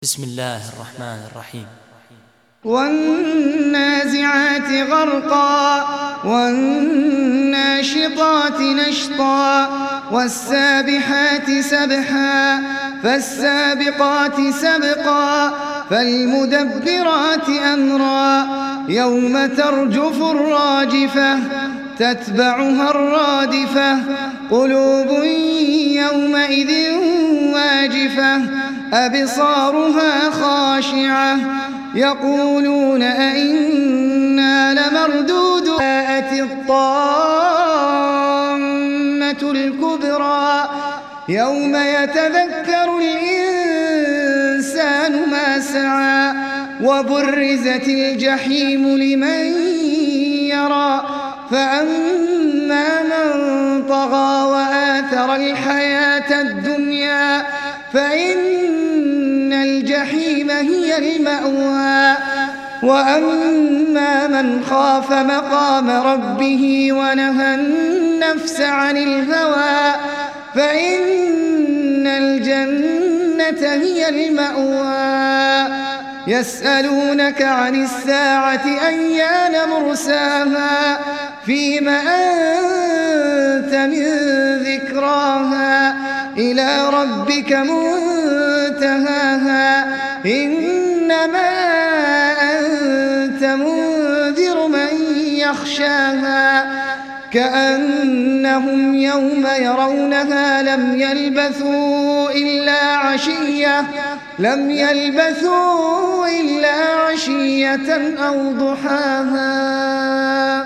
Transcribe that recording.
بسم الله الرحمن الرحيم. والنازعات غرقا والناشطات نشطا والسابحات سبحا فالسابقات سبقا فالمدبرات أمرا يوم ترجف الراجفة تتبعها الرادفة قلوب يومئذ واجفة أبصارها خاشعة يقولون أئنا لمردودون أتي الطامة الكبرى يوم يتذكر الإنسان ما سعى وبرزت الجحيم لمن يرى فأما من طغى وآثر الحياة الدنيا فإن الجحيم هي المأوى وأما من خاف مقام ربه ونهى النفس عن الهوى فإن الجنة هي المأوى يسألونك عن الساعة أيان مرساها فيم أنت من ذكراها إلى ربك منتهاها إنما أنت منذر من يخشاها كأنهم يوم يرونها لم يلبثوا إلا عشية أو ضحاها.